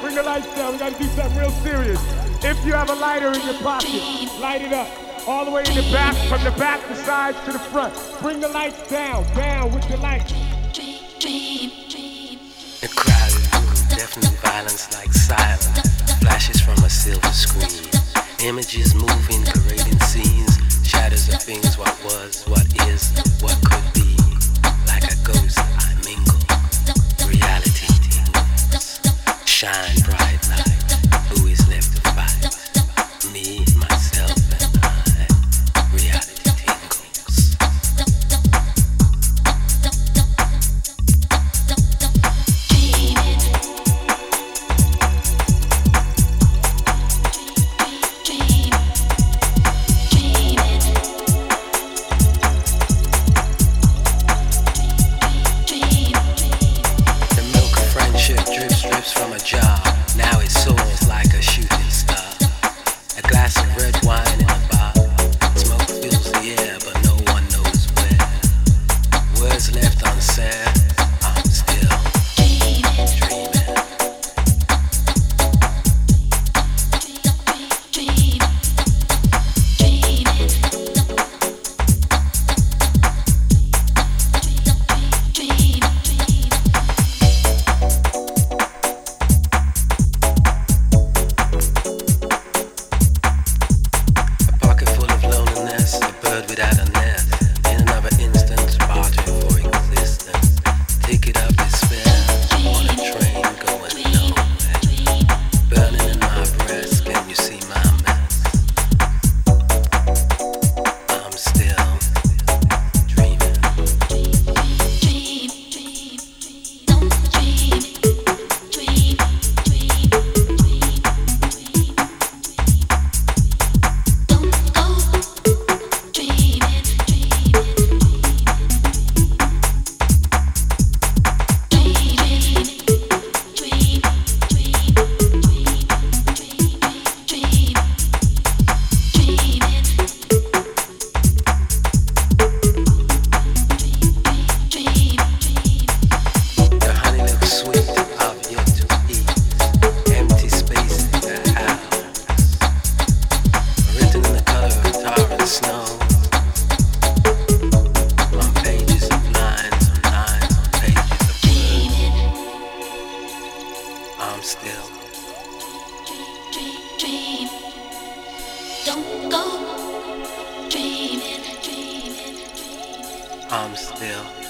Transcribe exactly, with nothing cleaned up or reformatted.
Bring the lights down. We gotta do something real serious. If you have a lighter in your pocket, light it up. All the way in the back, from the back, the sides to the front. Bring the lights down, down with the lights. A crowded room, deafening violence like silence. Flashes from a silver screen. Images moving, parading scenes. Shadows of things, what was, what is, what could be. Like a ghost, I mingle. Reality tingles. Shine bright light. Who is left to fight? Me, myself, and I. Reality tingles. The milk of friendship drips, drips from a jar. Now it soars like a shooting star. A glass of red wine in a bar. Smoke fills the air, but no one knows where. Words left unsaid. I'm still dreaming. A pocket full of loneliness, a bird without a nest. In another instance, bartering for existence. Ticket of despair, on a train going nowhere. Burning in my breast, can you see my mess? I'm still dreaming. The honey looks sweet, I've yet to eat. Empty space in the house. Written in the color of tar and snow. On pages of lines, on lines, on pages of words. I'm still. I'm still.